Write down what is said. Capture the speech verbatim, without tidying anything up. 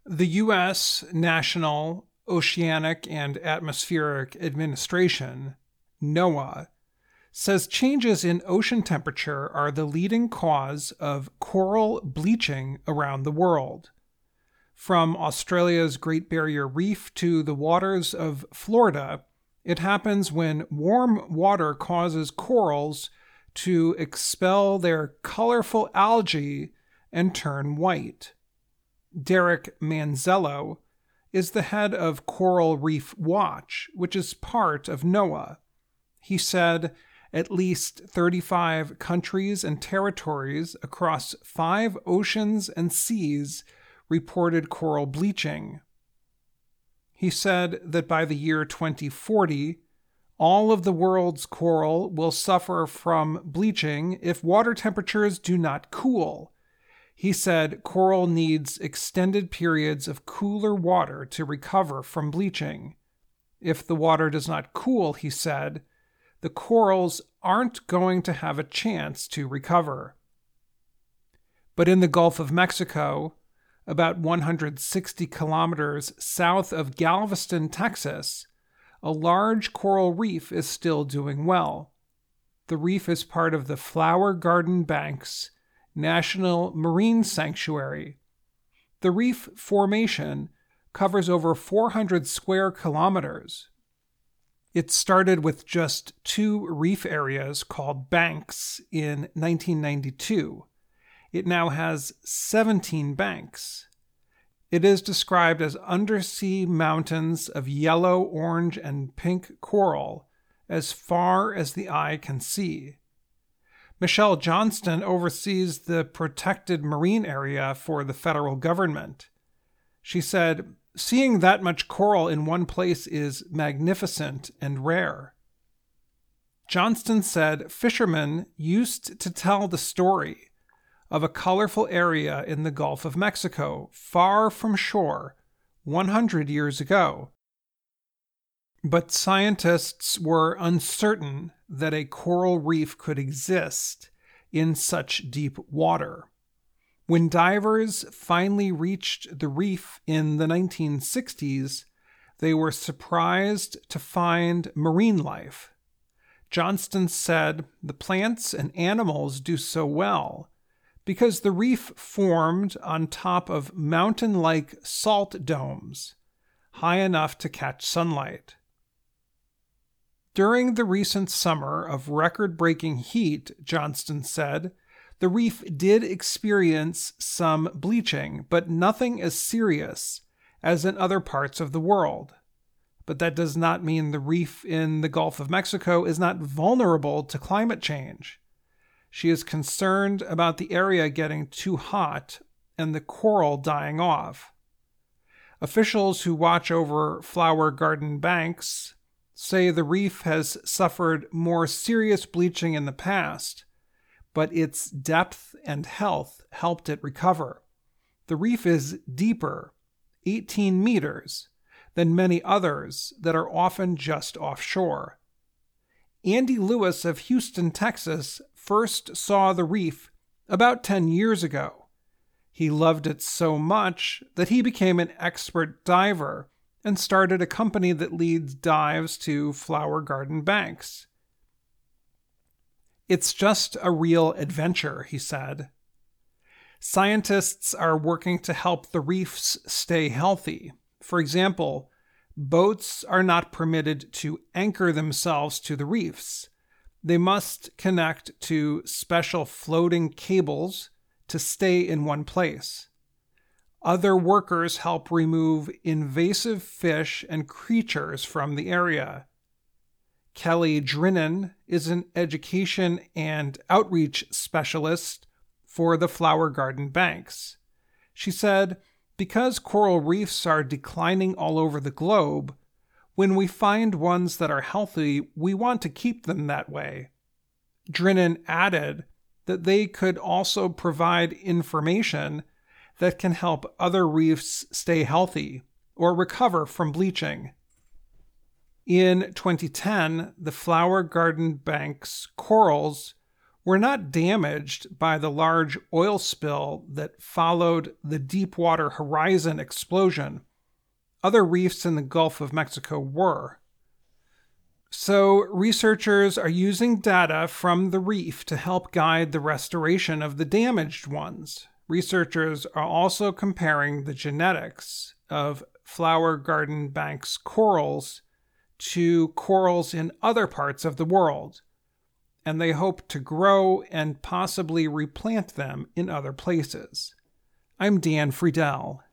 The U S National Oceanic and Atmospheric Administration, NOAA, says changes in ocean temperature are the leading cause of coral bleaching around the world. From Australia's Great Barrier Reef to the waters of Florida, it happens when warm water causes corals to expel their colorful algae and turn white. Derek Manzello is the head of Coral Reef Watch, which is part of NOAA. He said at least thirty-five countries and territories across five oceans and seas reported coral bleaching. He said that by the year twenty forty, all of the world's coral will suffer from bleaching if water temperatures do not cool. He said coral needs extended periods of cooler water to recover from bleaching. If the water does not cool, he said, the corals aren't going to have a chance to recover. But in the Gulf of Mexico, about one hundred sixty kilometers south of Galveston, Texas, a large coral reef is still doing well. The reef is part of the Flower Garden Banks National Marine Sanctuary. The reef formation covers over four hundred square kilometers. It started with just two reef areas called banks in nineteen ninety-two. It now has seventeen banks. It is described as undersea mountains of yellow, orange, and pink coral as far as the eye can see. Michelle Johnston oversees the protected marine area for the federal government. She said, "Seeing that much coral in one place is magnificent and rare." Johnston said fishermen used to tell the story of a colorful area in the Gulf of Mexico, far from shore, one hundred years ago. But scientists were uncertain that a coral reef could exist in such deep water. When divers finally reached the reef in the nineteen sixties, they were surprised to find marine life. Johnston said the plants and animals do so well because the reef formed on top of mountain-like salt domes, high enough to catch sunlight. During the recent summer of record-breaking heat, Johnston said, the reef did experience some bleaching, but nothing as serious as in other parts of the world. But that does not mean the reef in the Gulf of Mexico is not vulnerable to climate change. She is concerned about the area getting too hot and the coral dying off. Officials who watch over Flower Garden Banks say the reef has suffered more serious bleaching in the past, but its depth and health helped it recover. The reef is deeper, eighteen meters, than many others that are often just offshore. Andy Lewis of Houston, Texas, first saw the reef about ten years ago. He loved it so much that he became an expert diver and started a company that leads dives to Flower Garden Banks. "It's just a real adventure," he said. Scientists are working to help the reefs stay healthy. For example, boats are not permitted to anchor themselves to the reefs. They must connect to special floating cables to stay in one place. Other workers help remove invasive fish and creatures from the area. Kelly Drinnen is an education and outreach specialist for the Flower Garden Banks. She said, because coral reefs are declining all over the globe, when we find ones that are healthy, we want to keep them that way. Drinnen added that they could also provide information that can help other reefs stay healthy or recover from bleaching. In twenty ten, the Flower Garden Banks corals were not damaged by the large oil spill that followed the Deepwater Horizon explosion. Other reefs in the Gulf of Mexico were. So researchers are using data from the reef to help guide the restoration of the damaged ones. Researchers are also comparing the genetics of Flower Garden Bank's corals to corals in other parts of the world, and they hope to grow and possibly replant them in other places. I'm Dan Friedel.